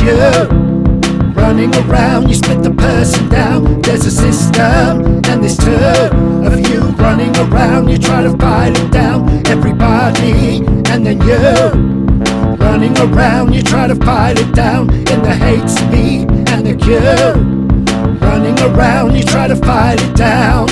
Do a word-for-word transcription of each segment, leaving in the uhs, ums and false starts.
you running around, you split the person down. There's a system, and there's two of you running around. You try to fight it down, everybody, and then you running around. You try to fight it down in the hate speed and the queue. Running around, you try to fight it down.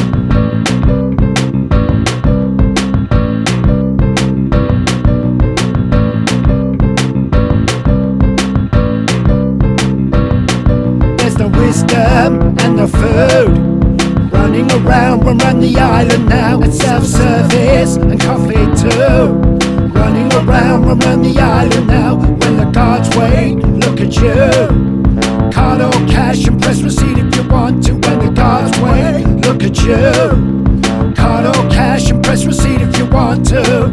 No wisdom and no food. Running around, we'll run the island now. And self-service and coffee too. Running around, we'll run the island now. When the guards wait, look at you. Card or cash and press receipt if you want to. When the guards wait, look at you. Card or cash and press receipt if you want to.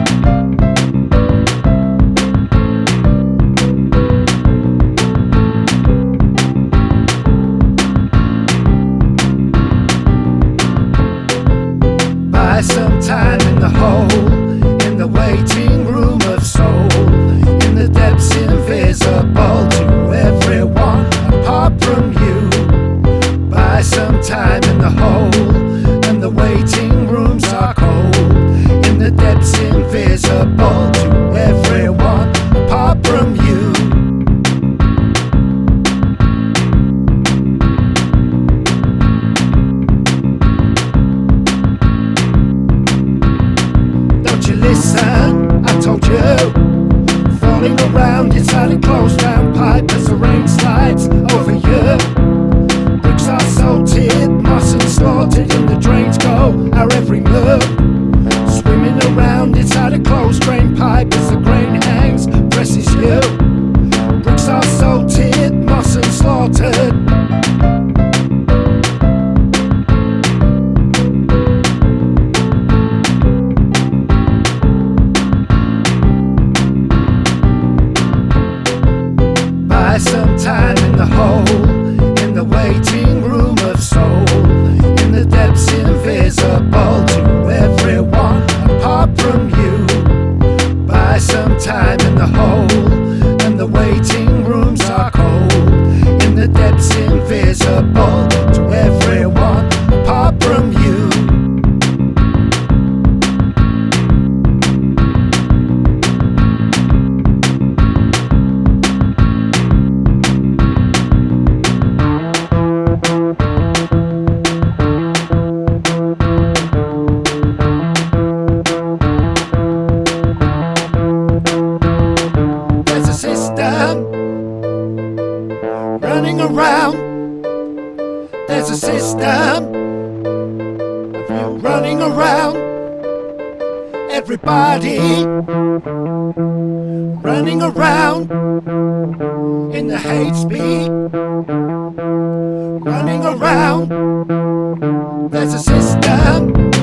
Some time in the hole, in the waiting room of soul, in the depths invisible to everyone apart from you. Buy some time in the hole, and the waiting rooms are cold, in the depths invisible to everyone apart from you. Listen, I told you. Falling around inside a closed down pipe as the rain slides over you. Bricks are salted, moss and slaughtered, and the drains go our every move. Swimming around inside a closed drain pipe as the grain hangs, presses you. Bricks are salted, moss and slaughtered. Some time in the hole, in the waiting room of soul, in the depths invisible to everyone apart from you. Buy some time in the hole, and the waiting rooms are cold, in the depths invisible to everyone apart from you. Running around, there's a system of you running around. Everybody running around in the hate speed. Running around, there's a system.